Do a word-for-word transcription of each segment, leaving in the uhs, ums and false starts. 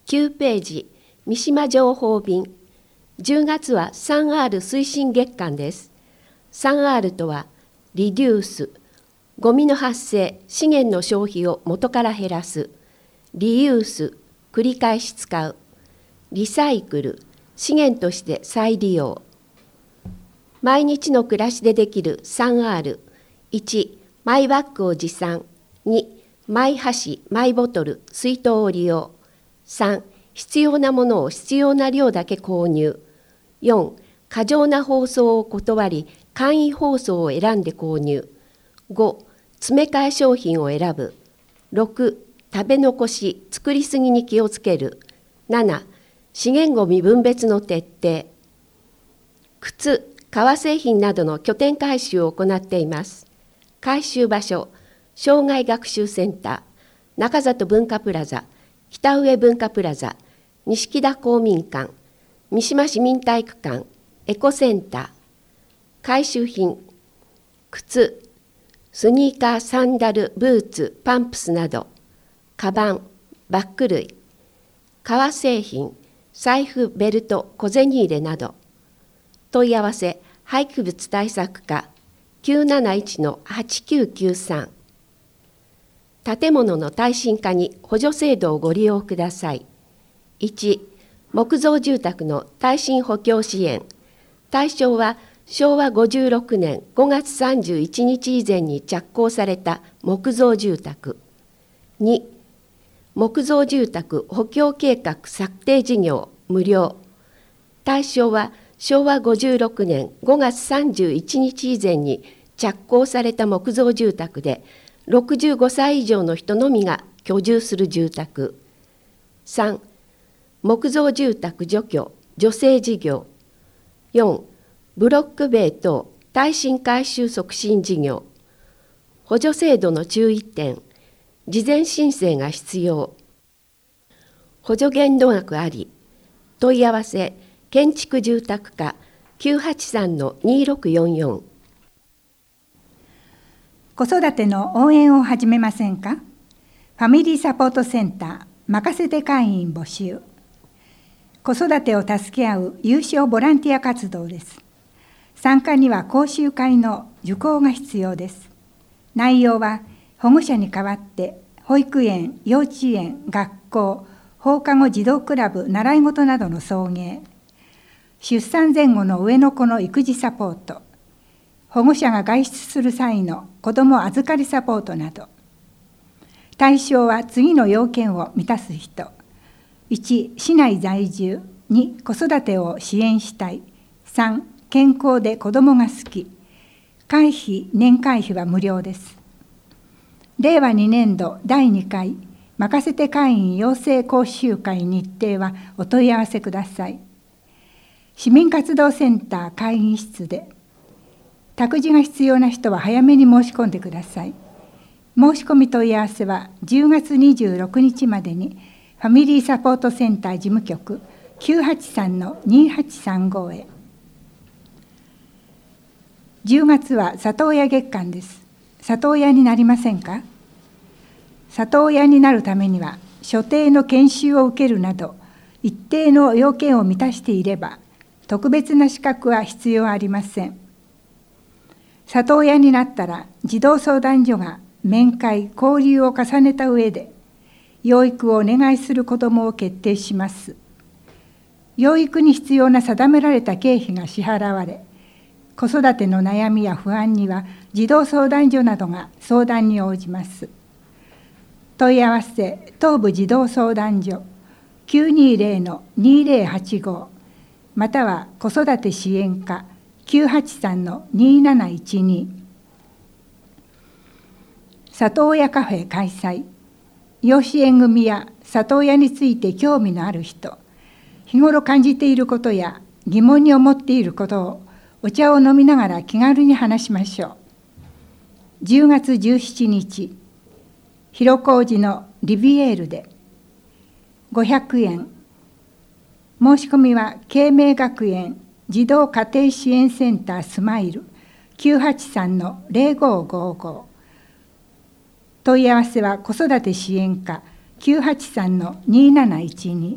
きゅうページ、三島情報便。じゅうがつは スリーアール 推進月間です。スリーアール とは、リデュース、ゴミの発生、資源の消費を元から減らす。リユース、繰り返し使う。リサイクル、資源として再利用。毎日の暮らしでできる スリーアール。いち、マイバッグを持参。に、マイ箸、マイボトル、水筒を利用。さん、必要なものを必要な量だけ購入。よん、過剰な包装を断り、簡易包装を選んで購入。ご、詰め替え商品を選ぶ。ろく、食べ残し、作りすぎに気をつける。なな、資源ごみ分別の徹底。靴、革製品などの拠点回収を行っています。回収場所、障害学習センター、中里文化プラザ、北上文化プラザ、錦田公民館、三島市民体育館、エコセンター。回収品、靴、スニーカー、サンダル、ブーツ、パンプスなど、カバン、バッグ類、革製品、財布、ベルト、小銭入れなど。問い合わせ、廃棄物対策課 きゅうなないちのはちきゅうきゅうさん。建物の耐震化に補助制度をご利用ください。いち、木造住宅の耐震補強支援。対象はしょうわごじゅうろくねんごがつさんじゅういちにち以前に着工された木造住宅。に、木造住宅補強計画策定事業無料。対象はしょうわごじゅうろくねんごがつさんじゅういちにち以前に着工された木造住宅で、ろくじゅうごさい以上の人のみが居住する住宅。さん、木造住宅除去・助成事業。よん、ブロック塀等耐震改修促進事業。補助制度の注意点、事前申請が必要。補助限度額あり。問い合わせ、建築住宅課 きゅうはちさんのにろくよんよん。 子育ての応援を始めませんか？ファミリーサポートセンター任せて会員募集。子育てを助け合う有償ボランティア活動です。参加には講習会の受講が必要です。内容は保護者に代わって保育園、幼稚園、学校、放課後児童クラブ、習い事などの送迎、出産前後の上の子の育児サポート、保護者が外出する際の子ども預かりサポートなど。対象は次の要件を満たす人。いち、市内在住。に、子育てを支援したい。さん、健康で子どもが好き。会費、年会費は無料です。れいわにねんどだいにかい、任せて会員養成講習会日程はお問い合わせください。市民活動センター会議室で。託児が必要な人は早めに申し込んでください。申し込み問い合わせはじゅうがつにじゅうろくにちまでにファミリーサポートセンター事務局 きゅうはちさんのにはちさんご へ。じゅうがつは里親月間です。里親になりませんか？里親になるためには所定の研修を受けるなど一定の要件を満たしていれば特別な資格は必要ありません。里親になったら児童相談所が面会・交流を重ねた上で養育をお願いする子どもを決定します。養育に必要な定められた経費が支払われ、子育ての悩みや不安には児童相談所などが相談に応じます。問い合わせ、東部児童相談所 きゅうにゼロのにゼロはちご または子育て支援課 きゅうはちさんのになないちに。里親カフェ開催。養子縁組や里親について興味のある人、日頃感じていることや疑問に思っていることをお茶を飲みながら気軽に話しましょう。じゅうがつじゅうしちにち、広小路のリビエールでごひゃくえん。申し込みは慶明学園児童家庭支援センタースマイル きゅうはちさんのゼロごごご。問い合わせは子育て支援課きゅうはちさんのになないちに。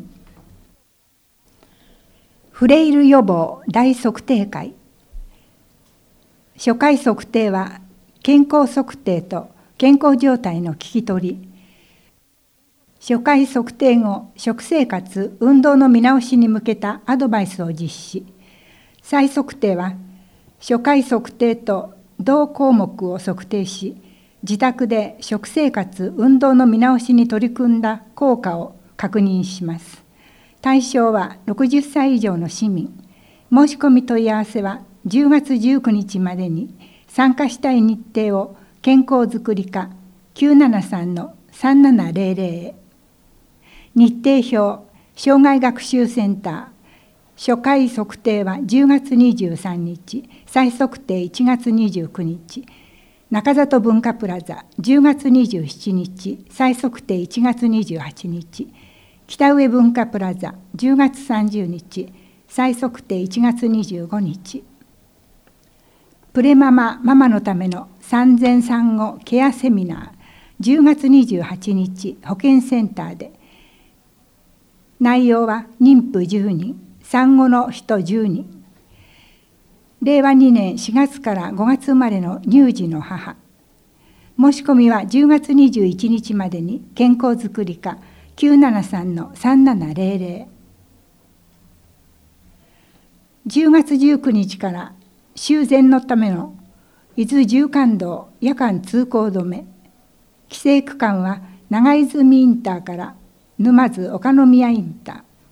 フレイル予防大測定会。初回測定は健康測定と健康状態の聞き取り、初回測定後、食生活・運動の見直しに向けたアドバイスを実施。再測定は初回測定と同項目を測定し、自宅で食生活・運動の見直しに取り組んだ効果を確認します。対象はろくじゅっさい以上の市民。申し込み問い合わせはじゅうがつじゅうくにちまでに参加したい日程を健康づくり課 きゅうななさんのさんななぜろぜろ へ。日程表、障害学習センター。初回測定はじゅうがつにじゅうさんにち、再測定いちがつにじゅうくにち。中里文化プラザじゅうがつにじゅうしちにち、再測定いちがつにじゅうはちにち。北上文化プラザじゅうがつさんじゅうにち、再測定いちがつにじゅうごにち。プレママママのための産前産後ケアセミナーじゅうがつにじゅうはちにち、保健センターで。内容は妊婦じゅうにん、産後の人じゅうにん。れいわにねんしがつからごがつ生まれの乳児の母。申し込みはじゅうがつにじゅういちにちまでに健康づくり課 きゅうななさんのさんななぜろぜろ。じゅうがつじゅうくにちから修繕のための伊豆縦貫道夜間通行止め。規制区間は長泉インターから沼津岡宮インター。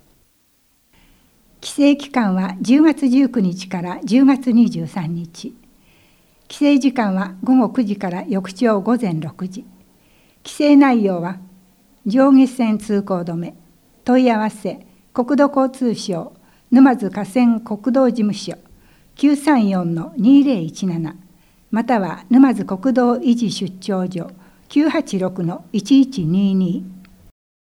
規制期間はじゅうがつじゅうくにちからじゅうがつにじゅうさんにち。規制時間はごごくじから翌朝ごぜんろくじ。規制内容は上下線通行止め。問い合わせ国土交通省沼津河川国道事務所 きゅうさんよんのにぜろいちなな または沼津国道維持出張所 きゅうはちろくのいちいちにに。